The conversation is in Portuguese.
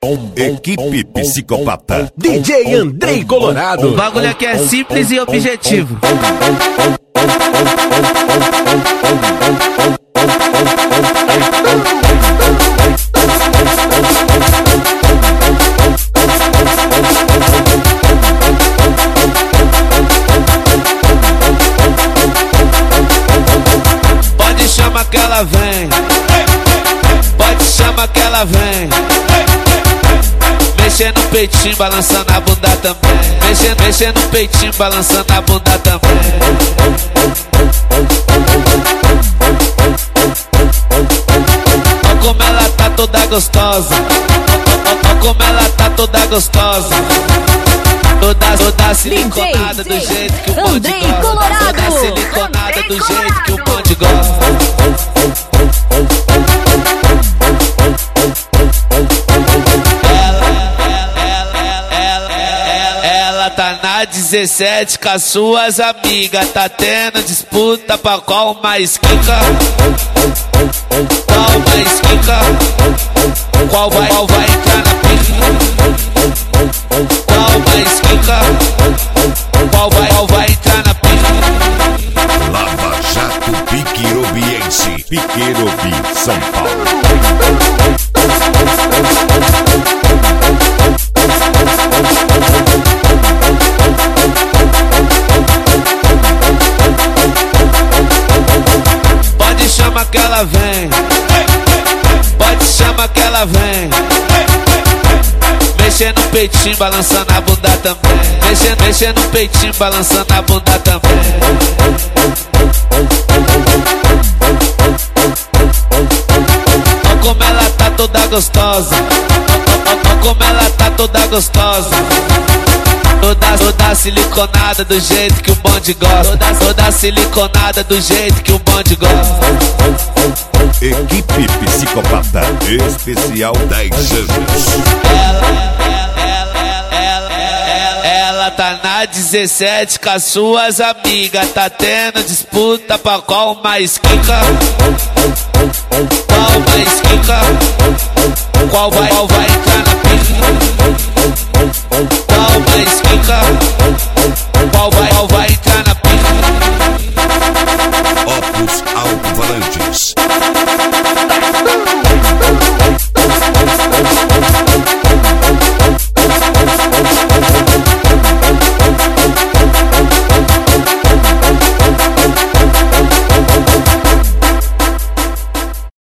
Equipe Psicopata. DJ Andrei Colorado. O bagulho aqui é simples e objetivo. Pode chamar que ela vem. Pode chamar que ela vem. Mexendo no peitinho, balançando a bunda também. Mexendo no peitinho, balançando a bunda também. Olha como ela tá toda gostosa. Olha como ela tá toda gostosa. Toda siliconada do jeito que o bonde gosta. Toda siliconada do jeito que o bonde gosta. Ela tá na 17 com as suas amigas. Tá tendo disputa pra qual mais quica. Qual mais quica. Qual vai entrar na pica. Qual mais quica. Qual vai entrar na pica. Lava Jato Piquerobiense. Piquerobi, São Paulo. Pode chamar que ela vem. Pode chamar que ela vem. Mexendo no peitinho, balançando a bunda também. Mexendo no peitinho, balançando a bunda também. Olha como ela tá toda gostosa. Olha como ela tá toda gostosa. Toda siliconada do jeito que o bonde gosta. Toda siliconada do jeito que o bonde gosta. Equipe Psicopata. Especial 10 anos. Ela tá na 17 com as suas amigas. Tá tendo disputa pra qual mais quica. Qual mais quica. Qual vai entrar na pica. Qual mais quica.